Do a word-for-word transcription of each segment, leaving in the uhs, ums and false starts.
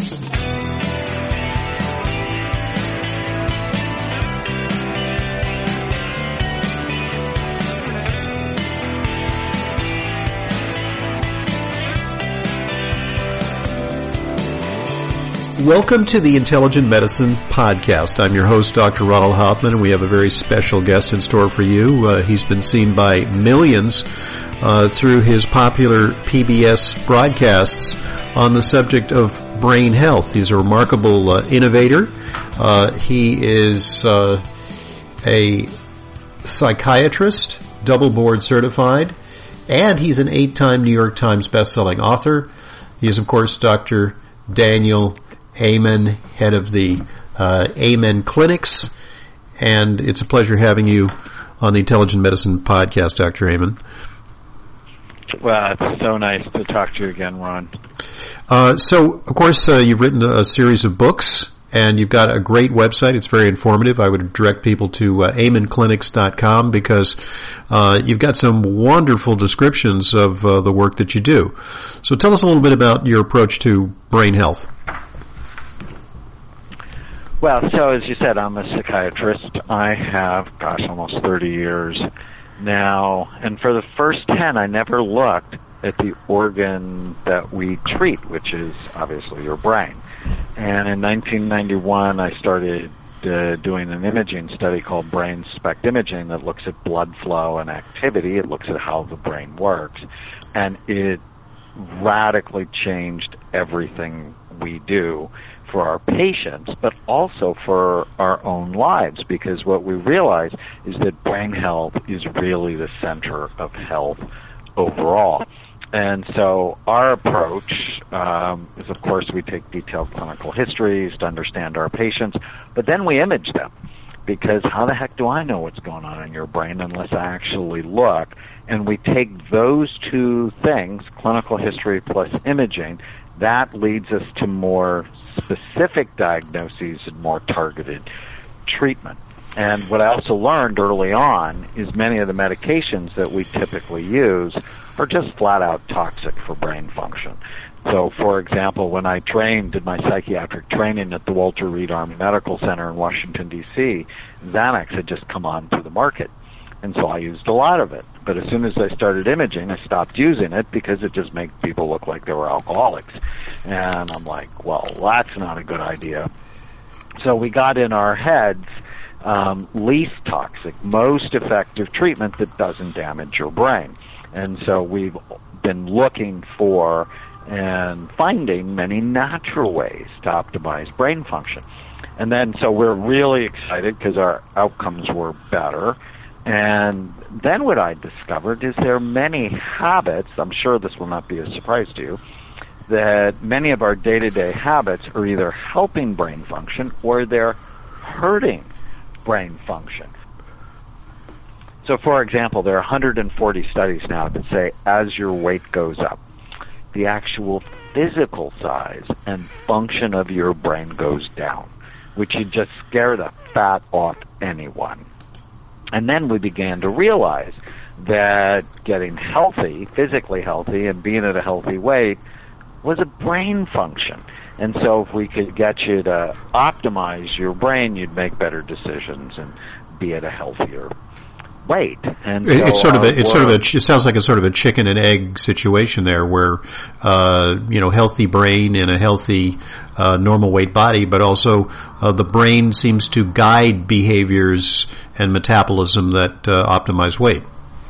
Welcome to the Intelligent Medicine Podcast. I'm your host, Doctor Ronald Hoffman, and we have a very special guest in store for you. Uh, he's been seen by millions uh, through his popular P B S broadcasts on the subject of brain health. He's a remarkable uh, innovator. Uh, he is uh, a psychiatrist, double board certified, and he's an eight-time New York Times bestselling author. He is, of course, Doctor Daniel Amen, head of the uh, Amen Clinics, and it's a pleasure having you on the Intelligent Medicine Podcast, Doctor Amen. Well, it's so nice to talk to you again, Ron. Uh, so, of course, uh, you've written a series of books, and you've got a great website. It's very informative. I would direct people to uh, amen clinics dot com because uh, you've got some wonderful descriptions of uh, the work that you do. So tell us a little bit about your approach to brain health. Well, so as you said, I'm a psychiatrist. I have, gosh, almost thirty years now, and for the first ten, I never looked at the organ that we treat, which is obviously your brain. And in nineteen ninety-one, I started uh, doing an imaging study called brain SPECT imaging that looks at blood flow and activity. It looks at how the brain works, and it radically changed everything we do for our patients, but also for our own lives, because what we realize is that brain health is really the center of health overall. And so our approach um, is, of course, we take detailed clinical histories to understand our patients, but then we image them, because how the heck do I know what's going on in your brain unless I actually look? And we take those two things, clinical history plus imaging, that leads us to more specific diagnoses and more targeted treatment. And what I also learned early on is many of the medications that we typically use are just flat out toxic for brain function. So, for example, when I trained, did my psychiatric training at the Walter Reed Army Medical Center in Washington, D C, Xanax had just come onto the market. And so I used a lot of it. But as soon as I started imaging, I stopped using it because it just made people look like they were alcoholics. And I'm like, well, that's not a good idea. So we got in our heads um, least toxic, most effective treatment that doesn't damage your brain. And so we've been looking for and finding many natural ways to optimize brain function. And then so we're really excited because our outcomes were better. And then what I discovered is there are many habits, I'm sure this will not be a surprise to you, that many of our day-to-day habits are either helping brain function or they're hurting brain function. So, for example, there are one hundred forty studies now that say as your weight goes up, the actual physical size and function of your brain goes down, which would just scare the fat off anyone. And then we began to realize that getting healthy, physically healthy, and being at a healthy weight was a brain function. And so if we could get you to optimize your brain, you'd make better decisions and be at a healthier weight. And so it's sort of a, it's work, sort of a, it sounds like a sort of a chicken and egg situation there where, uh, you know, healthy brain and a healthy, uh, normal weight body, but also, uh, the brain seems to guide behaviors and metabolism that, uh, optimize weight.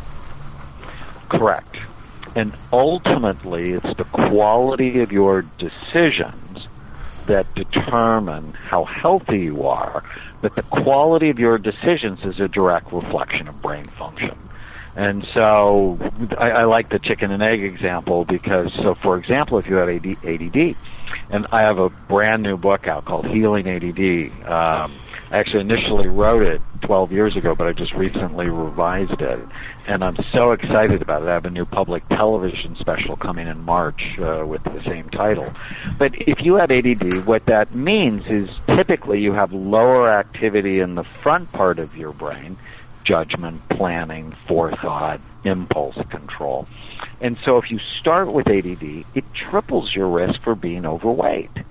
Correct. And ultimately, it's the quality of your decisions that determine how healthy you are, but the quality of your decisions is a direct reflection of brain function. And so I, I like the chicken and egg example because, so for example, if you have A D D, and I have a brand new book out called Healing A D D. Um, I actually initially wrote it twelve years ago, but I just recently revised it. And I'm so excited about it. I have a new public television special coming in March uh, with the same title. But if you have A D D, what that means is typically you have lower activity in the front part of your brain, judgment, planning, forethought, impulse control. And so if you start with A D D, it triples your risk for being overweight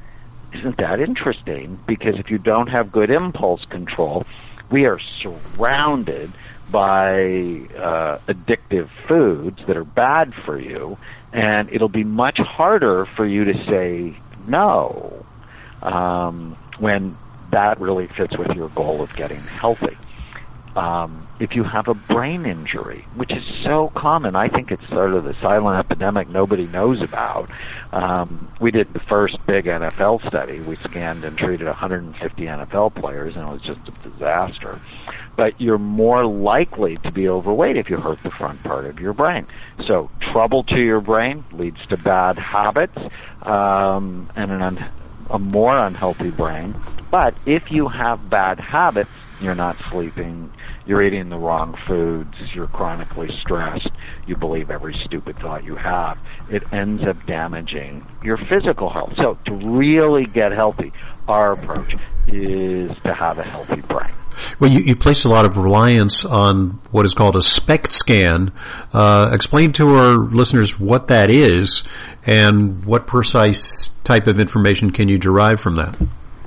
isn't that interesting? Because if you don't have good impulse control, we are surrounded by uh, addictive foods that are bad for you, and it'll be much harder for you to say no um, when that really fits with your goal of getting healthy. Um, if you have a brain injury, which is so common, I think it's sort of the silent epidemic nobody knows about. Um, we did the first big N F L study. We scanned and treated one hundred fifty N F L players, and it was just a disaster. But you're more likely to be overweight if you hurt the front part of your brain. So trouble to your brain leads to bad habits um, and an un- a more unhealthy brain. But if you have bad habits, you're not sleeping, you're eating the wrong foods, you're chronically stressed, you believe every stupid thought you have, it ends up damaging your physical health. So to really get healthy, our approach is to have a healthy brain. Well, you, you place a lot of reliance on what is called a SPECT scan. Uh, explain to our listeners what that is and what precise type of information can you derive from that?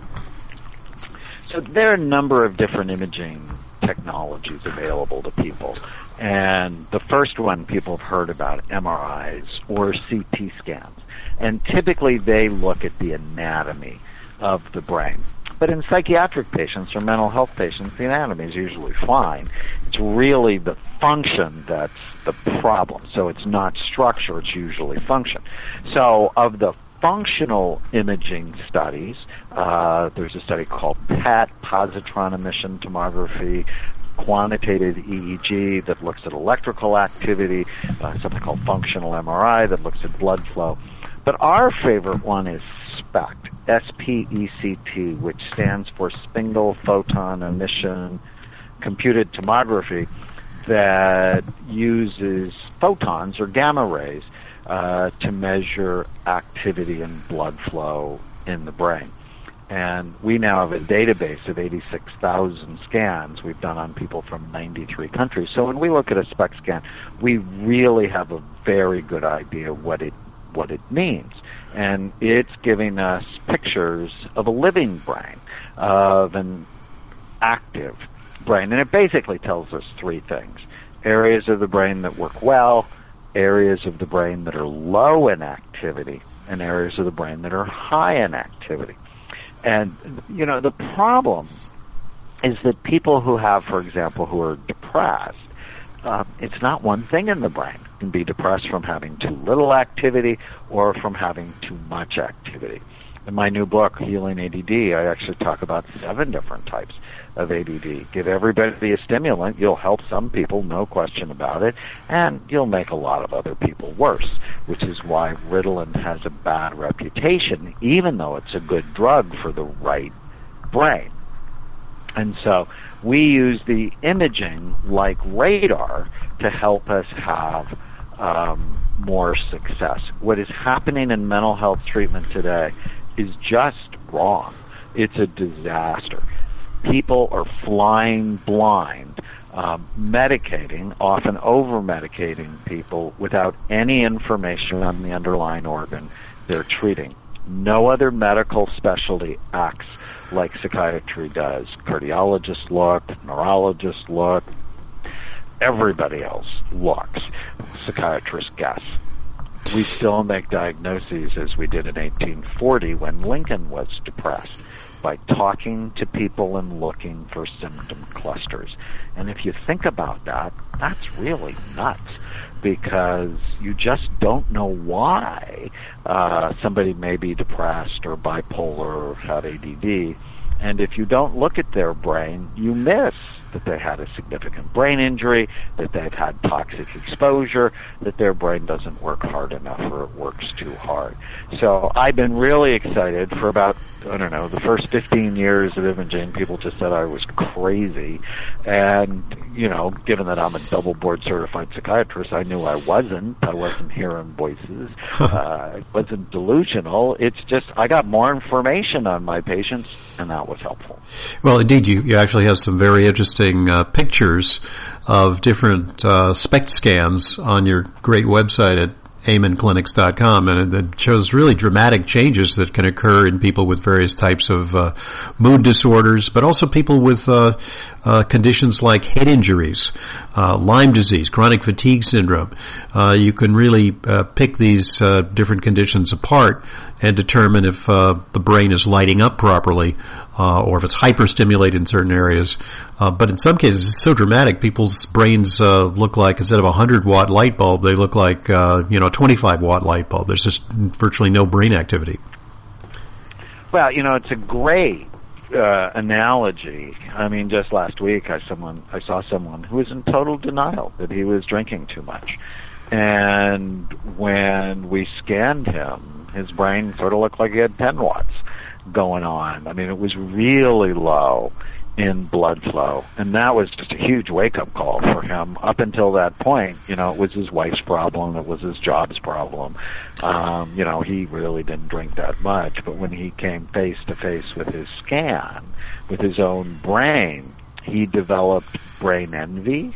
So there are a number of different imaging technologies available to people. And the first one people have heard about, M R Is or C T scans. And typically they look at the anatomy of the brain. But in psychiatric patients or mental health patients, the anatomy is usually fine. It's really the function that's the problem. So it's not structure, it's usually function. So of the functional imaging studies, uh, there's a study called P E T, positron emission tomography, quantitative E E G that looks at electrical activity, uh, something called functional M R I that looks at blood flow. But our favorite one is SPECT, S P E C T, which stands for Spingle Photon Emission Computed Tomography, that uses photons or gamma rays uh, to measure activity and blood flow in the brain. And we now have a database of eighty-six thousand scans we've done on people from ninety-three countries. So when we look at a SPECT scan, we really have a very good idea what it what it means. And it's giving us pictures of a living brain, of an active brain. And it basically tells us three things. Areas of the brain that work well, areas of the brain that are low in activity, and areas of the brain that are high in activity. And, you know, the problem is that people who have, for example, who are depressed, uh, it's not one thing in the brain. You can be depressed from having too little activity or from having too much activity. In my new book, Healing A D D, I actually talk about seven different types of A D D. Give everybody a stimulant, you'll help some people, no question about it, and you'll make a lot of other people worse, which is why Ritalin has a bad reputation, even though it's a good drug for the right brain. And so we use the imaging like radar to help us have um, more success. What is happening in mental health treatment today is just wrong. It's a disaster. People are flying blind, um, medicating, often over-medicating people without any information on the underlying organ they're treating. No other medical specialty acts like psychiatry does. Cardiologists look, neurologists look, everybody else looks. Psychiatrists guess. We still make diagnoses as we did in eighteen forty when Lincoln was depressed, by talking to people and looking for symptom clusters. And if you think about that, that's really nuts, because you just don't know why uh, somebody may be depressed or bipolar or have A D D. And if you don't look at their brain, you miss that they had a significant brain injury, that they've had toxic exposure, that their brain doesn't work hard enough or it works too hard. So I've been really excited for about, I don't know, the first fifteen years of imaging. People just said I was crazy. And, you know, given that I'm a double board certified psychiatrist, I knew I wasn't. I wasn't hearing voices. uh, I wasn't delusional. It's just I got more information on my patients, and that was helpful. Well, indeed, you, you actually have some very interesting uh, pictures of different uh, SPECT scans on your great website at amen clinics dot com, and it shows really dramatic changes that can occur in people with various types of uh, mood disorders, but also people with uh, uh, conditions like head injuries, uh, Lyme disease, chronic fatigue syndrome. Uh, you can really uh, pick these uh, different conditions apart and determine if uh, the brain is lighting up properly, uh, or if it's hyperstimulated in certain areas. Uh, but in some cases, it's so dramatic, people's brains uh, look like, instead of a one hundred watt light bulb, they look like, uh, you know, a twenty-five watt light bulb. There's just virtually no brain activity. Well, you know, it's a great uh, analogy. I mean, just last week, I someone I saw someone who was in total denial that he was drinking too much. And when we scanned him, his brain sort of looked like he had ten watts going on. I mean, it was really low in blood flow, and that was just a huge wake-up call for him. Up until that point, you know, it was his wife's problem, it was his job's problem. Um, you know, he really didn't drink that much, but when he came face-to-face with his scan, with his own brain, he developed brain envy,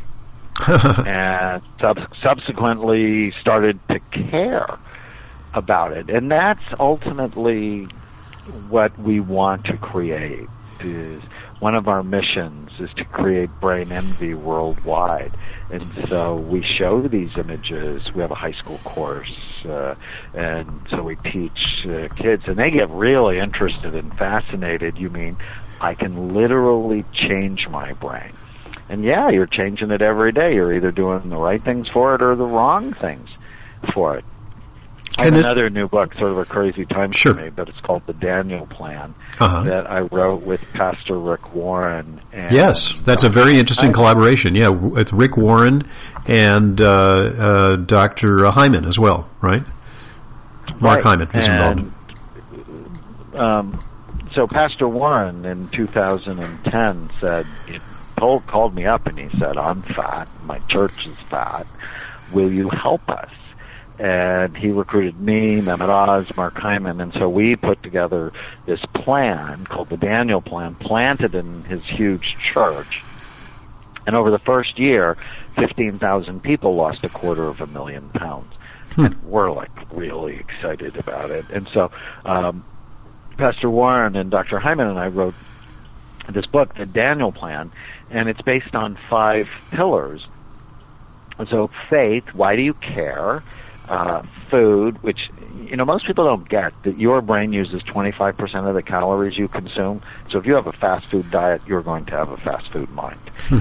and sub- subsequently started to care about it. And that's ultimately what we want to create. Is one of our missions is to create brain envy worldwide. And so we show these images. We have a high school course, uh, and so we teach uh, kids, and they get really interested and fascinated. You mean I can literally change my brain? And yeah, you're changing it every day. You're either doing the right things for it or the wrong things for it. I have another new book, sort of a crazy time sure. for me, but it's called The Daniel Plan, uh-huh. that I wrote with Pastor Rick Warren. And yes, that's Doctor a very interesting Hyman. collaboration. Yeah, with Rick Warren and uh, uh, Doctor Hyman as well, right? Mark right. Hyman is and, involved. Um, so Pastor Warren in two thousand ten said, he told, called me up and he said, I'm fat, my church is fat, will you help us? And he recruited me, Mehmet Oz, Mark Hyman, and so we put together this plan called the Daniel Plan, planted in his huge church. And over the first year, fifteen thousand people lost a quarter of a million pounds. Hmm. And we're, like, really excited about it. And so um, Pastor Warren and Doctor Hyman and I wrote this book, The Daniel Plan, and it's based on five pillars. So faith, why do you care? Uh, food, which, you know, most people don't get, that your brain uses twenty-five percent of the calories you consume. So if you have a fast food diet, you're going to have a fast food mind.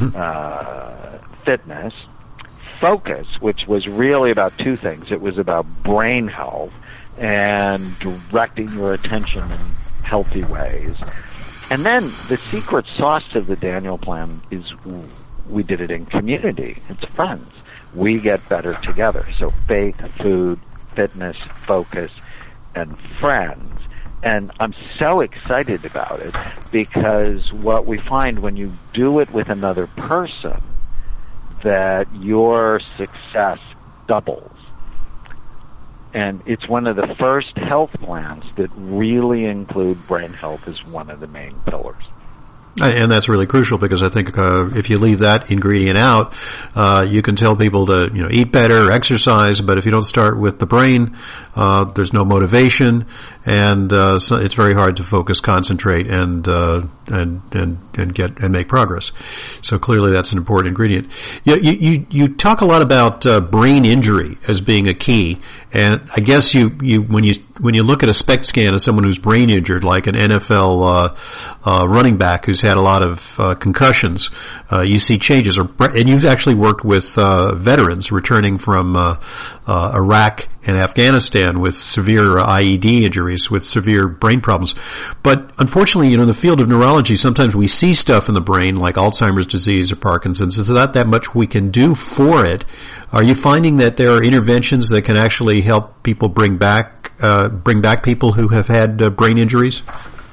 uh, fitness. Focus, which was really about two things. It was about brain health and directing your attention in healthy ways. And then the secret sauce to the Daniel Plan is we did it in community. It's friends. We get better together. So faith, food, fitness, focus, and friends. And I'm so excited about it because what we find when you do it with another person, that your success doubles. And it's one of the first health plans that really include brain health as one of the main pillars. And that's really crucial because I think uh, if you leave that ingredient out, uh, you can tell people to, you know, eat better, exercise, but if you don't start with the brain, uh, there's no motivation, and uh, so it's very hard to focus, concentrate, and uh, and and and get and make progress. So clearly, that's an important ingredient. You you you, you talk a lot about uh, brain injury as being a key, and I guess you you when you when you look at a SPECT scan of someone who's brain injured, like an N F L uh, uh, running back who's had a lot of uh, concussions, uh, you see changes. Or, and you've actually worked with uh, veterans returning from uh, uh, Iraq and Afghanistan with severe I E D injuries, with severe brain problems. But unfortunately, you know, in the field of neurology, sometimes we see stuff in the brain like Alzheimer's disease or Parkinson's. There's not that much we can do for it. Are you finding that there are interventions that can actually help people bring back uh, bring back people who have had uh, brain injuries?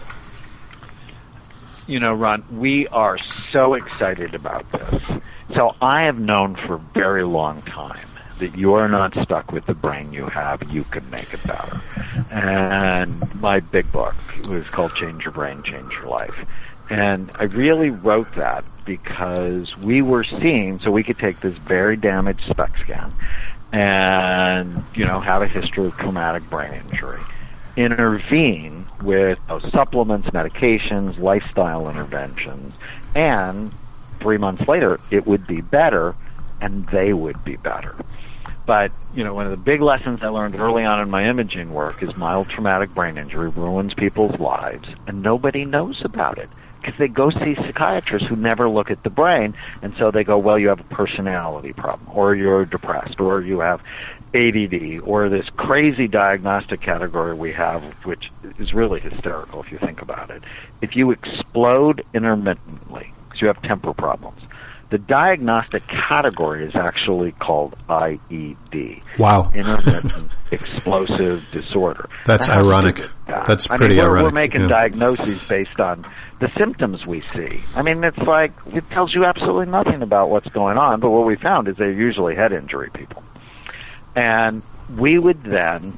You know, Ron, we are so excited about this. So I have known for a very long time that you're not stuck with the brain you have, you can make it better. And my big book was called Change Your Brain, Change Your Life. And I really wrote that because we were seeing, so we could take this very damaged SPECT scan and, you know, have a history of traumatic brain injury. Intervene with those supplements, medications, lifestyle interventions, and three months later, it would be better, and they would be better. But, you know, one of the big lessons I learned early on in my imaging work is mild traumatic brain injury ruins people's lives, and nobody knows about it because they go see psychiatrists who never look at the brain, and so they go, well, you have a personality problem, or you're depressed, or you have A D D, or this crazy diagnostic category we have, which is really hysterical if you think about it. If you explode intermittently, because you have temper problems, the diagnostic category is actually called I E D. Wow. Intermittent explosive disorder. That's that ironic. That. That's I pretty mean, we're, ironic. We're making yeah. diagnoses based on the symptoms we see. I mean, it's like, it tells you absolutely nothing about what's going on, but what we found is they're usually head injury people. And we would then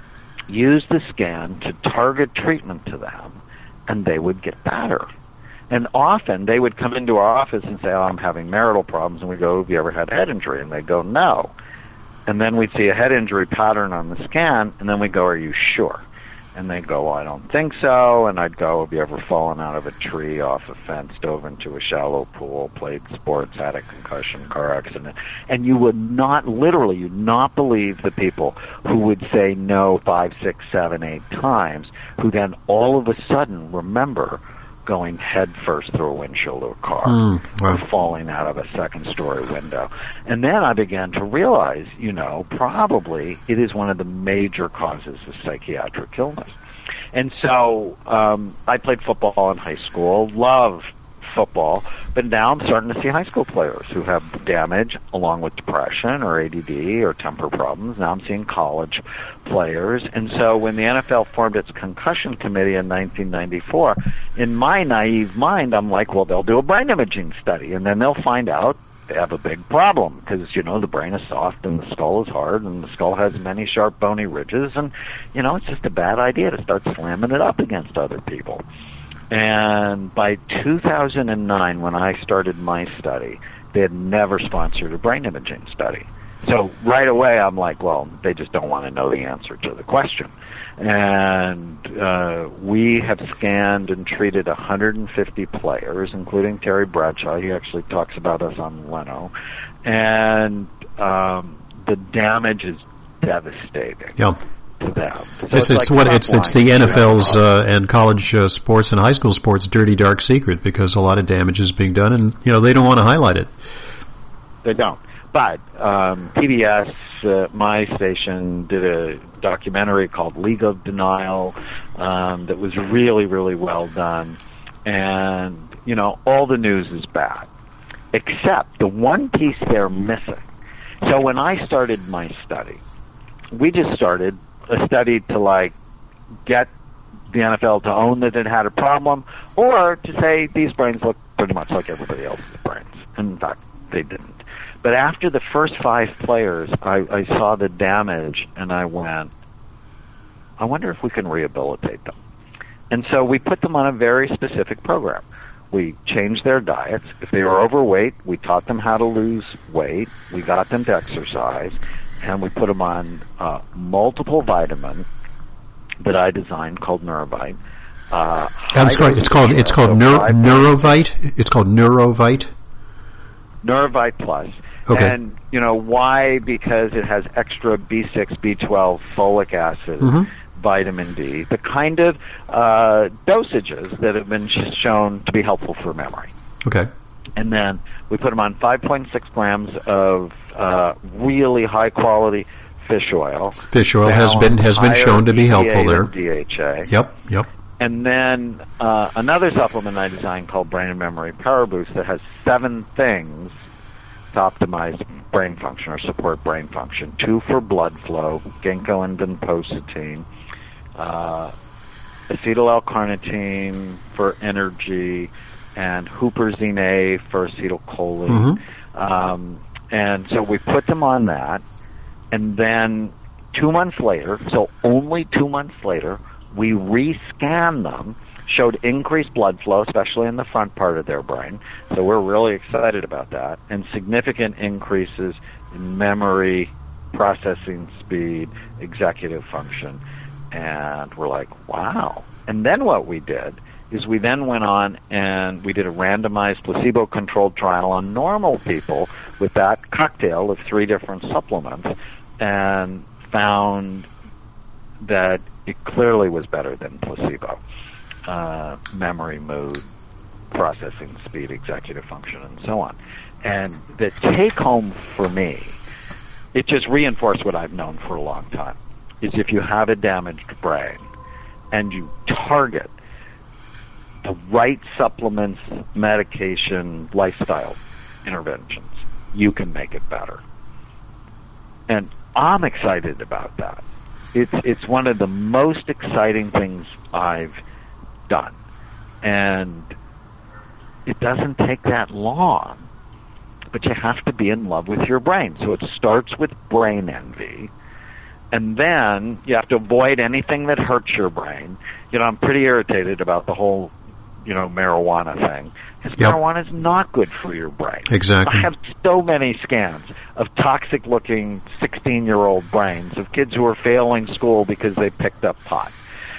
use the scan to target treatment to them, and they would get better. And often they would come into our office and say, oh, I'm having marital problems. And we go, have you ever had head injury? And they go, no. And then we'd see a head injury pattern on the scan, and then we go, are you sure? And they go, well, I don't think so. And I'd go, have you ever fallen out of a tree, off a fence, dove into a shallow pool, played sports, had a concussion, car accident? And you would not, literally, you'd not believe the people who would say no five, six, seven, eight times, who then all of a sudden remember going head first through a windshield of a car, mm, wow. or falling out of a second-story window. And then I began to realize, you know, probably it is one of the major causes of psychiatric illness. And so um, I played football in high school, love football, but now I'm starting to see high school players who have damage along with depression or A D D or temper problems. Now I'm seeing college players. And so when the N F L formed its concussion committee in nineteen ninety-four, in my naive mind, I'm like, well, they'll do a brain imaging study, and then they'll find out they have a big problem because, you know, the brain is soft and the skull is hard and the skull has many sharp bony ridges, and, you know, it's just a bad idea to start slamming it up against other people. And by two thousand nine, when I started my study, they had never sponsored a brain imaging study. So right away, I'm like, well, they just don't want to know the answer to the question. And uh, we have scanned and treated one hundred fifty players, including Terry Bradshaw. He actually talks about us on Leno. And um, the damage is devastating. Yeah. To them. So it's it's, it's it's like what it's it's the N F L's uh, and college uh, sports and high school sports dirty dark secret, because a lot of damage is being done, and you know they don't want to highlight it. They don't. But um, P B S, uh, my station, did a documentary called League of Denial um, that was really really well done, and you know all the news is bad, except the one piece they're missing. So when I started my study, we just started a study to, like, get the N F L to own that it had a problem, or to say these brains look pretty much like everybody else's brains. And in fact, they didn't. But after the first five players, I, I saw the damage, and I went, I wonder if we can rehabilitate them. And so we put them on a very specific program. We changed their diets. If they were overweight, we taught them how to lose weight. We got them to exercise. And we put them on uh, multiple vitamins that I designed called Neurovite. Uh, it's called it's called it's called Neuro, Neurovite. It's called Neurovite. Neurovite Plus. Okay. And you know why? Because it has extra B six, B twelve, folic acid, mm-hmm. vitamin D, the kind of uh, dosages that have been shown to be helpful for memory. Okay. And then we put them on five point six grams of uh, really high quality fish oil. Fish oil has been has been shown to be helpful there. D H A. Yep, yep. And then uh, another supplement I designed called Brain and Memory Power Boost that has seven things to optimize brain function or support brain function. Two for blood flow, ginkgo and vinpocetine, uh, acetyl L-carnitine for energy, and huperzine A for acetylcholine. Mm-hmm. Um, and so we put them on that, and then two months later, so only two months later, we re-scanned them, showed increased blood flow, especially in the front part of their brain. So we're really excited about that, and significant increases in memory processing speed, executive function. And we're like, wow. And then what we did is we then went on and we did a randomized placebo-controlled trial on normal people with that cocktail of three different supplements and found that it clearly was better than placebo. Uh, memory, mood, processing speed, executive function, and so on. And the take-home for me, it just reinforced what I've known for a long time, is if you have a damaged brain and you target the right supplements, medication, lifestyle interventions, you can make it better. And I'm excited about that. It's it's one of the most exciting things I've done. And it doesn't take that long, but you have to be in love with your brain. So it starts with brain envy. And then you have to avoid anything that hurts your brain. You know, I'm pretty irritated about the whole, you know, marijuana thing. Because yep. marijuana is not good for your brain. Exactly. I have so many scans of toxic-looking sixteen-year-old brains of kids who are failing school because they picked up pot.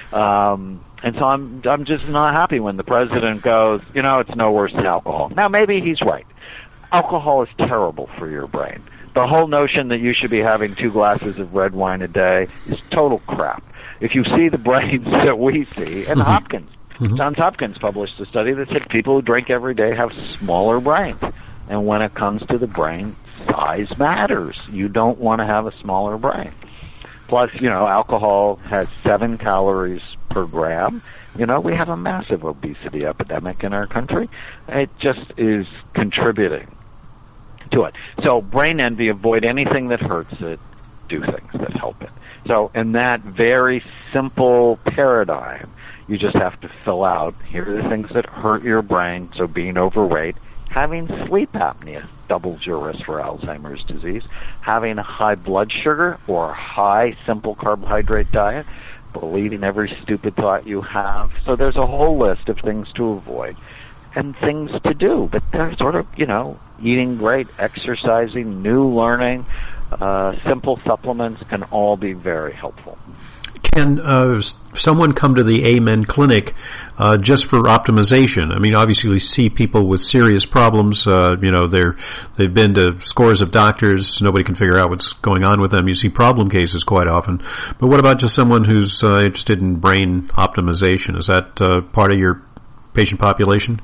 Um, and so I'm, I'm just not happy when the president goes, you know, it's no worse than alcohol. Now, maybe he's right. Alcohol is terrible for your brain. The whole notion that you should be having two glasses of red wine a day is total crap. If you see the brains that we see, and mm-hmm. Hopkins, mm-hmm. Johns Hopkins published a study that said people who drink every day have smaller brains. And when it comes to the brain, size matters. You don't want to have a smaller brain. Plus, you know, alcohol has seven calories per gram. You know, we have a massive obesity epidemic in our country. It just is contributing to it. So brain envy, avoid anything that hurts it, do things that help it. So in that very simple paradigm, you just have to fill out, here are the things that hurt your brain, so being overweight, having sleep apnea doubles your risk for Alzheimer's disease, having a high blood sugar or a high simple carbohydrate diet, believing every stupid thought you have. So there's a whole list of things to avoid and things to do, but they're sort of, you know, eating great, exercising, new learning, uh, simple supplements can all be very helpful. Can uh, someone come to the Amen Clinic uh, just for optimization? I mean, obviously, we see people with serious problems. Uh, you know, they're they've been to scores of doctors. Nobody can figure out what's going on with them. You see problem cases quite often. But what about just someone who's uh, interested in brain optimization? Is that uh, part of your patient population?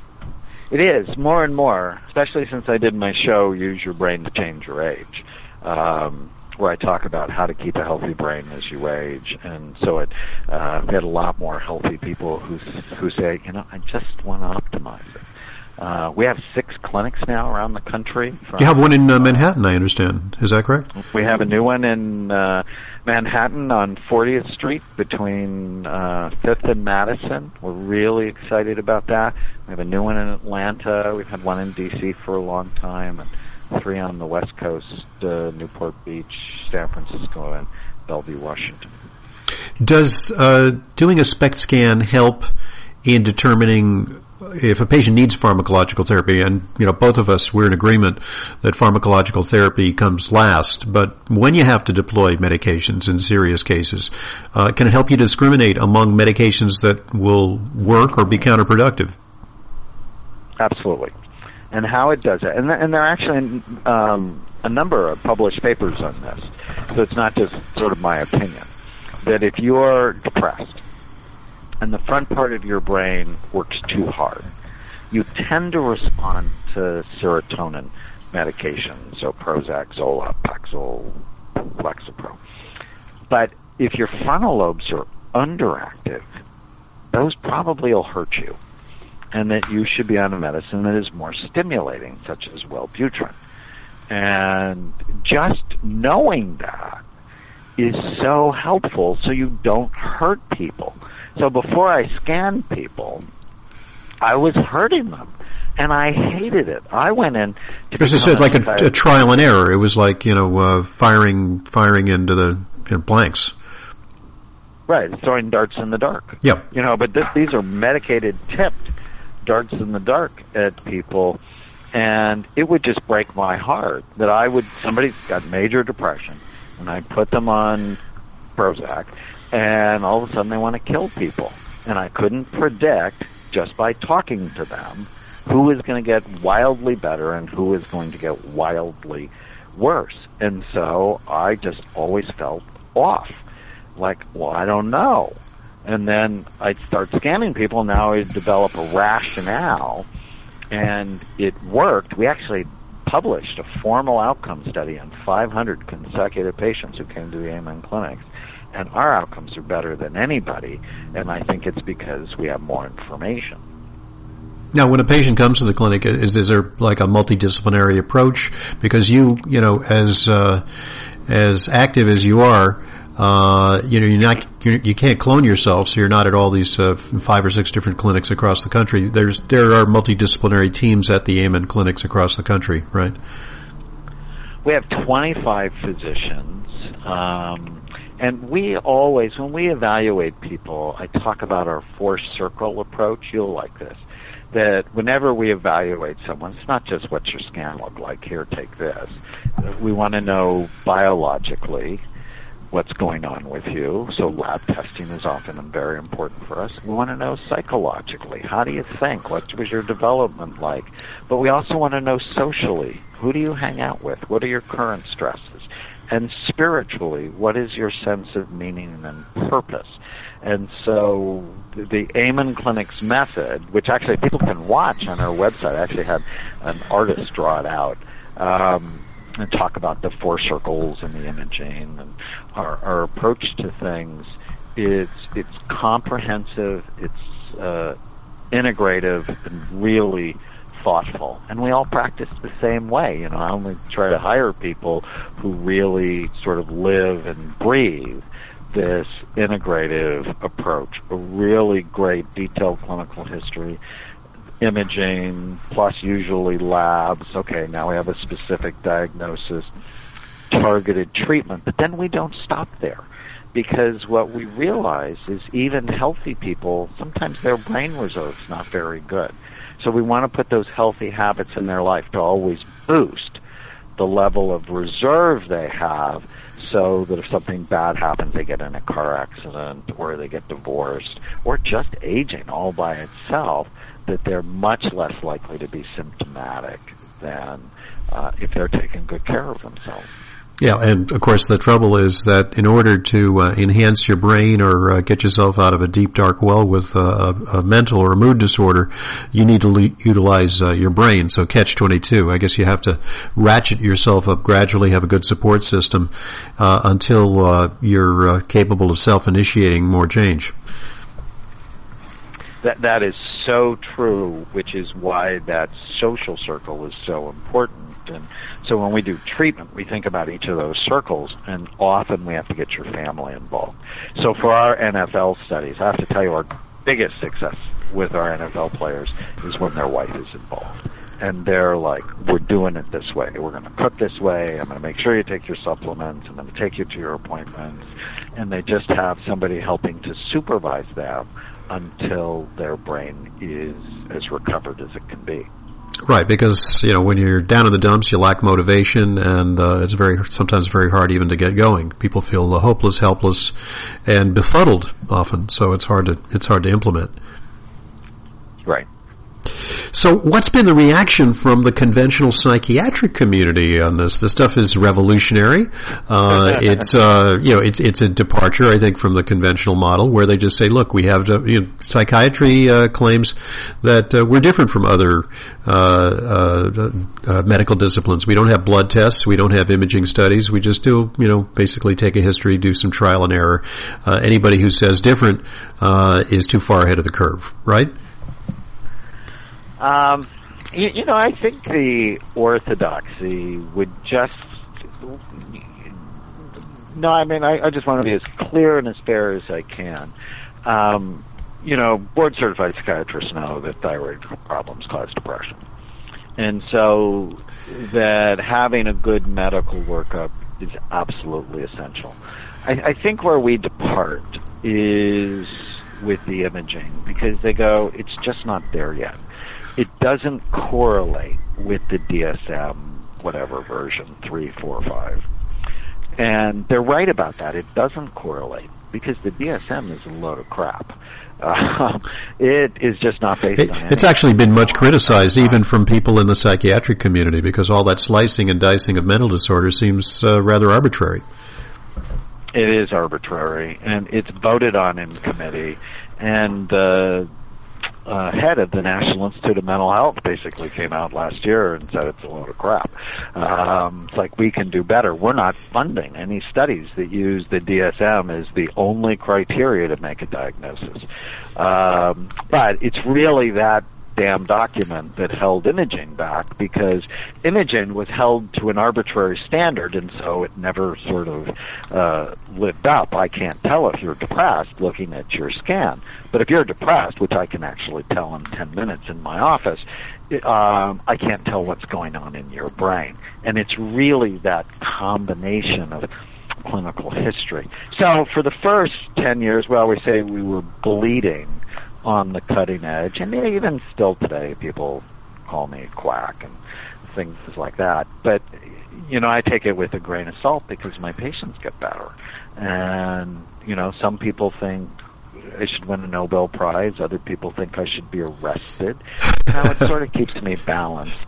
It is, more and more, especially since I did my show, Use Your Brain to Change Your Age, um, where I talk about how to keep a healthy brain as you age. And so it, uh, we had a lot more healthy people who who say, you know, I just want to optimize it. Uh, we have six clinics now around the country. From, you have one in uh, Manhattan, I understand. Is that correct? We have a new one in uh, Manhattan on fortieth Street between uh, fifth and Madison. We're really excited about that. We have a new one in Atlanta. We've had one in D C for a long time, and three on the West Coast, uh, Newport Beach, San Francisco, and Bellevue, Washington. Does uh, doing a SPECT scan help in determining if a patient needs pharmacological therapy? And, you know, both of us, we're in agreement that pharmacological therapy comes last. But when you have to deploy medications in serious cases, uh, can it help you discriminate among medications that will work or be counterproductive? Absolutely. And how it does it. And, th- and there are actually um, a number of published papers on this. So it's not just sort of my opinion. That if you're depressed, and the front part of your brain works too hard, you tend to respond to serotonin medication, so Prozac, Zoloft, Paxil, Lexapro. But if your frontal lobes are underactive, those probably will hurt you, and that you should be on a medicine that is more stimulating, such as Wellbutrin. And just knowing that is so helpful so you don't hurt people. So before I scanned people, I was hurting them, and I hated it. I went in to As I said, like a, a trial and error. It was like, you know, uh, firing firing into the you know, blanks. Right, throwing darts in the dark. Yep. You know, but th- these are medicated, tipped darts in the dark at people, And it would just break my heart that I would, somebody's got major depression, and I put them on Prozac, and all of a sudden they want to kill people. And I couldn't predict, just by talking to them, who is going to get wildly better and who is going to get wildly worse. And so I just always felt off. Like, well, I don't know. And then I'd start scanning people, and now I'd develop a rationale. And it worked. We actually published a formal outcome study on five hundred consecutive patients who came to the Amen clinics. And our outcomes are better than anybody. And I think it's because we have more information. Now, when a patient comes to the clinic, is, is there like a multidisciplinary approach? Because you, you know, as uh, as active as you are, uh, you know, you're not, you're, you can't clone yourself, so you're not at all these uh, five or six different clinics across the country. There's there are multidisciplinary teams at the Amen clinics across the country, right? We have twenty-five physicians. Um, And we always, when we evaluate people, I talk about our four-circle approach. You'll like this. That whenever we evaluate someone, it's not just what's your scan look like. Here, take this. We want to know biologically what's going on with you. So lab testing is often very important for us. We want to know psychologically. How do you think? What was your development like? But we also want to know socially. Who do you hang out with? What are your current stresses? And spiritually, what is your sense of meaning and purpose? And so the Amen Clinics method, which actually people can watch on our website, I actually had an artist draw it out, um, and talk about the four circles and the imaging and our, our approach to things. It's, it's comprehensive, it's uh, integrative, and really thoughtful. And we all practice the same way. You know, I only try to hire people who really sort of live and breathe this integrative approach, a really great detailed clinical history, imaging, plus usually labs. Okay, now we have a specific diagnosis, targeted treatment, but then we don't stop there. Because what we realize is even healthy people, sometimes their brain reserve's not very good. So we want to put those healthy habits in their life to always boost the level of reserve they have, so that if something bad happens, they get in a car accident or they get divorced or just aging all by itself, that they're much less likely to be symptomatic than uh, if they're taking good care of themselves. Yeah, and of course the trouble is that in order to uh, enhance your brain or uh, get yourself out of a deep dark well with uh, a, a mental or a mood disorder, you need to le- utilize uh, your brain. So catch twenty-two. I guess you have to ratchet yourself up gradually, have a good support system uh, until uh, you're uh, capable of self-initiating more change. That that is so true, which is why that social circle is so important. And so when we do treatment, we think about each of those circles, and often we have to get your family involved. So for our N F L studies, I have to tell you our biggest success with our N F L players is when their wife is involved. And they're like, we're doing it this way. We're going to cook this way. I'm going to make sure you take your supplements. I'm going to take you to your appointments. And they just have somebody helping to supervise them until their brain is as recovered as it can be. Right, because, you know, when you're down in the dumps, you lack motivation, and uh, it's very sometimes very hard even to get going. People feel uh, hopeless, helpless, and befuddled often, so it's hard to it's hard to implement. Right. So what's been the reaction from the conventional psychiatric community on this? This stuff is revolutionary. Uh, it's, uh, you know, it's, it's a departure, I think, from the conventional model where they just say, look, we have to, you know, psychiatry, uh, claims that, uh, we're different from other, uh, uh, uh, medical disciplines. We don't have blood tests. We don't have imaging studies. We just do, you know, basically take a history, do some trial and error. Uh, anybody who says different, uh, is too far ahead of the curve, right? Um, you, you know, I think the orthodoxy would just, no, I mean, I, I just want to be as clear and as fair as I can. Um, you know, board-certified psychiatrists know that thyroid problems cause depression. And so that having a good medical workup is absolutely essential. I, I think where we depart is with the imaging, because they go, it's just not there yet. It doesn't correlate with the D S M, whatever version, three, four, five. And they're right about that. It doesn't correlate because the D S M is a load of crap. Uh, it is just not based it, on anything. It's actually been much criticized, even from people in the psychiatric community, because all that slicing and dicing of mental disorders seems uh, rather arbitrary. It is arbitrary, and it's voted on in committee. And uh, uh, head of the National Institute of Mental Health basically came out last year and said it's a load of crap. Um, it's like we can do better. We're not funding any studies that use the D S M as the only criteria to make a diagnosis. Um, but it's really that damn document that held imaging back, because imaging was held to an arbitrary standard, and so it never sort of uh, lived up. I can't tell if you're depressed looking at your scan, but if you're depressed, which I can actually tell in ten minutes in my office, um, I can't tell what's going on in your brain. And it's really that combination of clinical history. So for the first ten years, well, we say we were bleeding on the cutting edge, and even still today people call me quack and things like that. But, you know, I take it with a grain of salt because my patients get better. And, you know, some people think I should win a Nobel Prize. Other people think I should be arrested. Now it sort of keeps me balanced.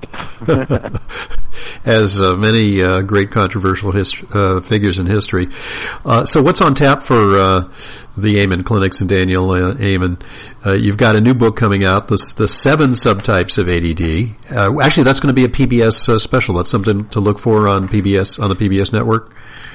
As uh, many uh, great controversial hist- uh, figures in history. Uh, so what's on tap for uh, the Amen Clinics and Daniel uh, Amen? Uh, you've got a new book coming out, the, the seven subtypes of A D D. Uh, actually, that's going to be a P B S uh, special. That's something to look for on P B S, on the P B S network.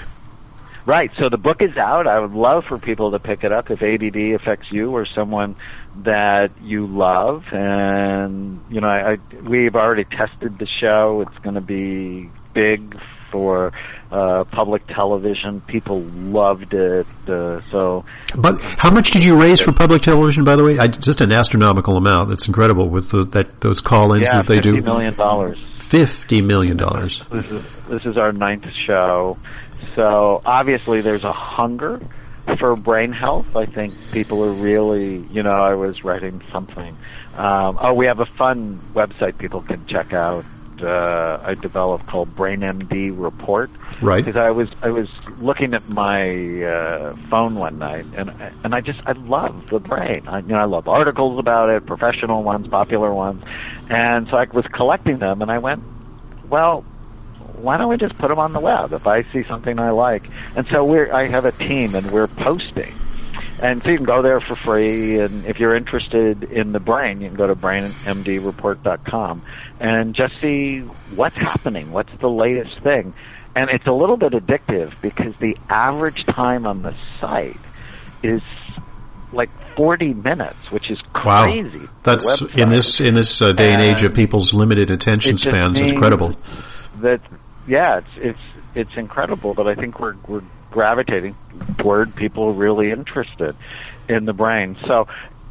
Right, so the book is out. I would love for people to pick it up if A D D affects you or someone that you love. And, you know, I, I, we've already tested the show. It's going to be big for uh, public television. People loved it. Uh, so, But how much did you raise for public television, by the way? I, just an astronomical amount. It's incredible with the, that those call-ins yeah, that they do. fifty million dollars. fifty million dollars. This is, this is our ninth show. So obviously there's a hunger for brain health. I think people are really, you know, I was writing something. Um, oh, we have a fun website people can check out. Uh, I developed called Brain M D Report. Right. Because I was I was looking at my uh, phone one night, and and I just I love the brain. I, you know, I love articles about it, professional ones, popular ones, and so I was collecting them, and I went, well, why don't we just put them on the web if I see something I like? And so we're, I have a team, and we're posting. And so you can go there for free, and if you're interested in the brain, you can go to brain m d report dot com and just see what's happening, what's the latest thing. And it's a little bit addictive because the average time on the site is like forty minutes, which is crazy. Wow. That's in this in this uh, day and, and age of people's limited attention spans. It's incredible. That yeah, it's it's it's incredible. But I think we're we're gravitating toward people really interested in the brain. So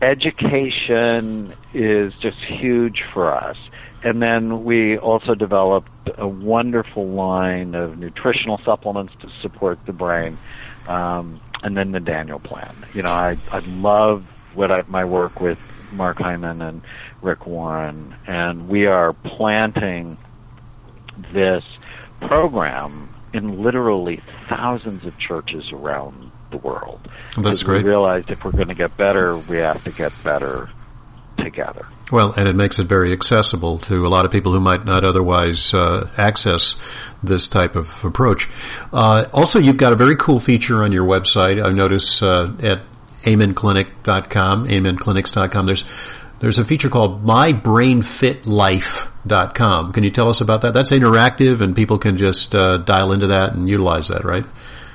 education is just huge for us. And then we also developed a wonderful line of nutritional supplements to support the brain. Um, and then the Daniel Plan. You know, I, I love what I, my work with Mark Hyman and Rick Warren, and we are planting this program in literally thousands of churches around the world. That's great. We realized if we're going to get better, we have to get better together. Well, and it makes it very accessible to a lot of people who might not otherwise uh, access this type of approach. Uh, also, you've got a very cool feature on your website. I notice uh, at amen clinic dot com, amen clinics dot com, there's there's a feature called my brain fit life dot com. Can you tell us about that? That's interactive, and people can just uh, dial into that and utilize that, right?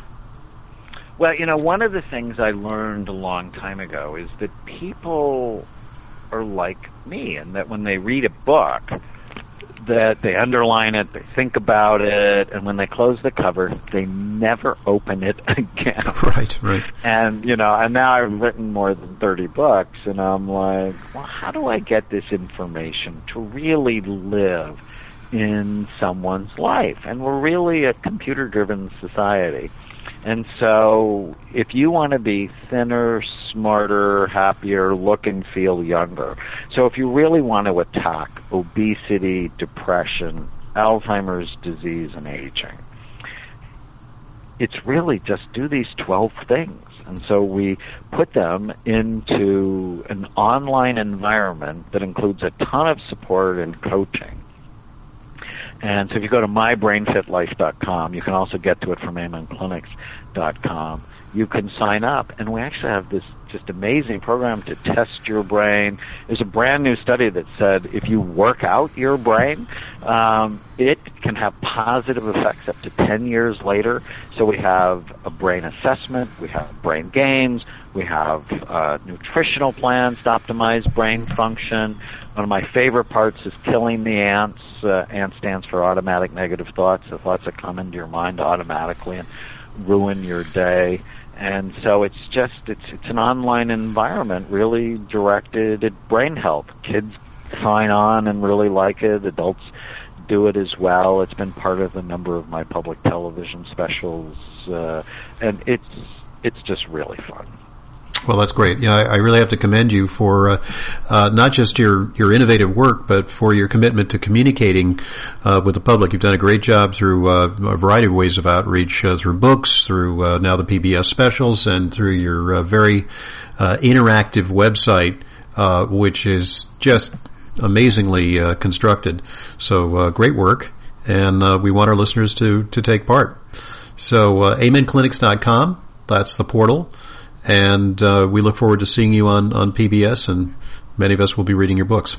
Well, you know, one of the things I learned a long time ago is that people are like me, and that when they read a book, that they underline it, they think about it, and when they close the cover, they never open it again. Right, right. And, you know, and now I've written more than thirty books, and I'm like, well, how do I get this information to really live in someone's life? And we're really a computer-driven society. And so if you want to be thinner, smarter, happier, look and feel younger. So if you really want to attack obesity, depression, Alzheimer's disease, and aging, it's really just do these twelve things. And so we put them into an online environment that includes a ton of support and coaching. And so if you go to my brain fit life dot com, you can also get to it from amen clinics dot com. You can sign up, and we actually have this just amazing program to test your brain. There's a brand new study that said if you work out your brain, um, it can have positive effects up to ten years later. So we have a brain assessment, we have brain gains, we have uh, nutritional plans to optimize brain function. One of my favorite parts is killing the ants. Uh, ANT stands for automatic negative thoughts, the thoughts that come into your mind automatically and ruin your day. And so it's just, it's it's an online environment really directed at brain health. Kids sign on and really like it. Adults do it as well. It's been part of a number of my public television specials, uh, and it's it's just really fun. Well, that's great. Yeah, I, I really have to commend you for uh, uh, not just your, your innovative work, but for your commitment to communicating uh, with the public. You've done a great job through uh, a variety of ways of outreach, uh, through books, through uh, now the P B S specials, and through your uh, very uh, interactive website, uh, which is just amazingly uh, constructed. So uh, great work, and uh, we want our listeners to, to take part. So uh, amen clinics dot com, that's the portal. And uh, we look forward to seeing you on, on P B S, and many of us will be reading your books.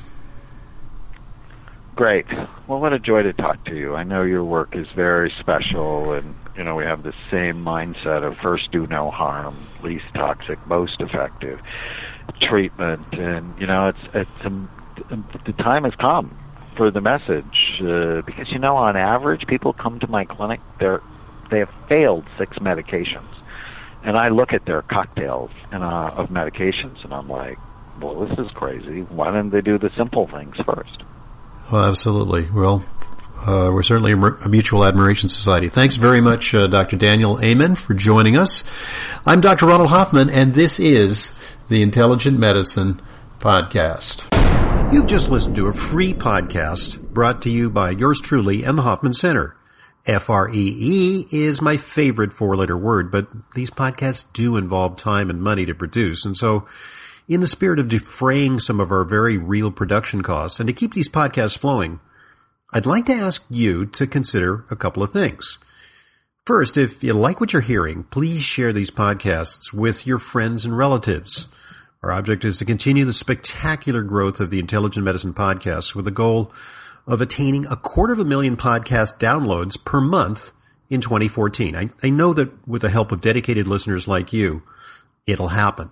Great. Well, what a joy to talk to you. I know your work is very special, and, you know, we have the same mindset of first do no harm, least toxic, most effective treatment. And, you know, it's, it's um, the time has come for the message, uh, because, you know, on average, people come to my clinic, they're, they have failed six medications. And I look at their cocktails and, uh, of medications, and I'm like, well, this is crazy. Why didn't they do the simple things first? Well, absolutely. Well, uh, we're certainly a mutual admiration society. Thanks very much, uh, Doctor Daniel Amen, for joining us. I'm Doctor Ronald Hoffman, and this is the Intelligent Medicine Podcast. You've just listened to a free podcast brought to you by yours truly and the Hoffman Center. F R E E is my favorite four-letter word, but these podcasts do involve time and money to produce. And so in the spirit of defraying some of our very real production costs and to keep these podcasts flowing, I'd like to ask you to consider a couple of things. First, if you like what you're hearing, please share these podcasts with your friends and relatives. Our object is to continue the spectacular growth of the Intelligent Medicine Podcast with the goal of attaining a quarter of a million podcast downloads per month in twenty fourteen. I, I know that with the help of dedicated listeners like you, it'll happen.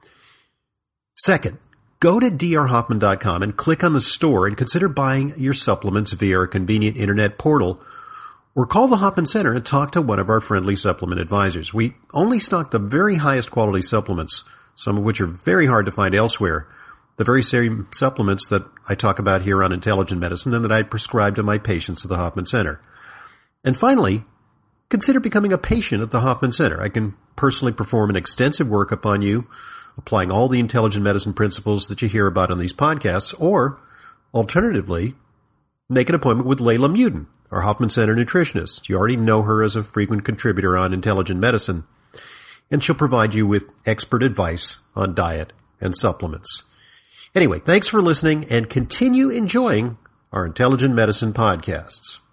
Second, go to d r hoffman dot com and click on the store and consider buying your supplements via a convenient internet portal, or call the Hoffman Center and talk to one of our friendly supplement advisors. We only stock the very highest quality supplements, some of which are very hard to find elsewhere. The very same supplements that I talk about here on Intelligent Medicine and that I prescribe to my patients at the Hoffman Center. And finally, consider becoming a patient at the Hoffman Center. I can personally perform an extensive workup on you, applying all the intelligent medicine principles that you hear about on these podcasts, or, alternatively, make an appointment with Layla Muden, our Hoffman Center nutritionist. You already know her as a frequent contributor on Intelligent Medicine, and she'll provide you with expert advice on diet and supplements. Anyway, thanks for listening, and continue enjoying our Intelligent Medicine podcasts.